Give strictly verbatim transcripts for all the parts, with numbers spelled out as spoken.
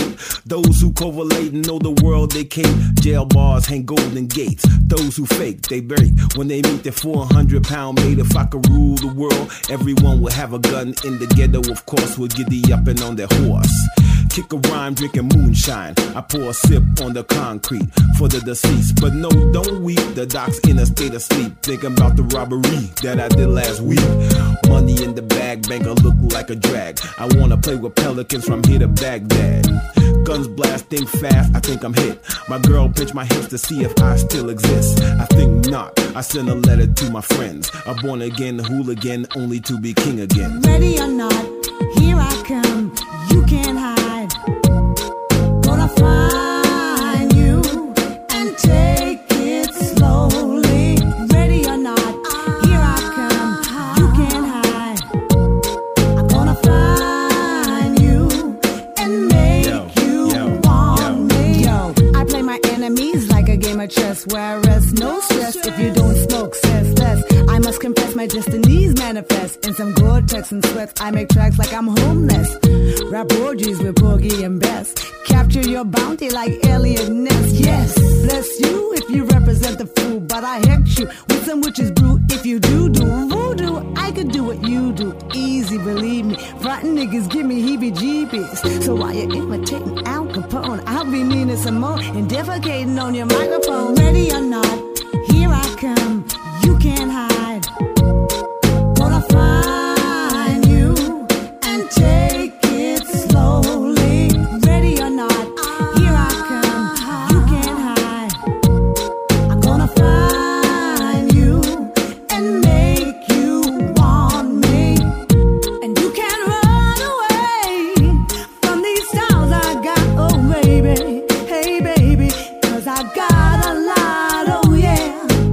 hate. Those who correlate and know the world they cape. Jail bars hang golden gates. Those who fake, they break. When they meet their four hundred pound mate, if I could rule the world, everyone would have a gun in the ghetto, of course, would giddy up and on their horse. Kick a rhyme, drinking moonshine. I pour a sip on the concrete for the deceased. But no, don't weep, the doc's in a state of sleep, thinking about the robbery that I did last week. Money in the bag, banker look like a drag. I wanna play with pelicans from here to Baghdad. Guns blasting fast, I think I'm hit. My girl pinched my hips to see if I still exist. I think not, I send a letter to my friends. A born again hooligan, only to be king again. Ready or not, here I come, you can't hide. Gonna find you and take it slowly. Ready or not, here I come, you can't hide. I'm gonna find you and make yo, you yo, want yo. me. Yo, I play my enemies like a game of chess, where I rest no stress. If you don't smoke, says less. I must confess my destinies manifest in some Gore-Tex and sweats. I make tracks like I'm homeless. Rap orgies with Boogie and Bess. Capture your bounty like Elliot Ness. Yes, bless you if you represent the fool, but I hex you with some witches brew. If you do do voodoo, I could do what you do. Easy, believe me. Frontin' niggas give me heebie-jeebies. So while you're imitating Al Capone, I'll be meaning some more and defecating on your microphone. Ready or not, here I come. You can't hide. Gonna find you and take it slowly. Ready or not, here I come. You can't hide. I'm gonna find you and make you want me. And you can't run away from these styles I got, oh baby. Hey baby, 'cause I got a lot, oh yeah.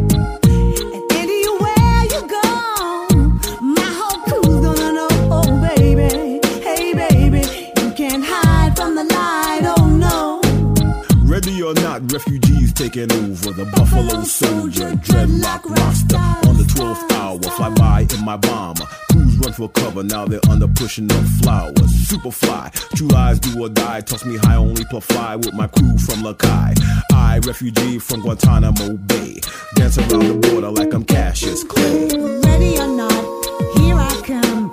Ready or not, refugees taking over. The Buffalo Soldier, dreadlock roster. On the twelfth hour, fly by in my bomber. Crews run for cover, now they're under pushing up flowers. Superfly, true lies do or die. Toss me high, only puff fly with my crew from Lakai. I, refugee from Guantanamo Bay. Dance around the border like I'm Cassius Clay. Ready or not, here I come.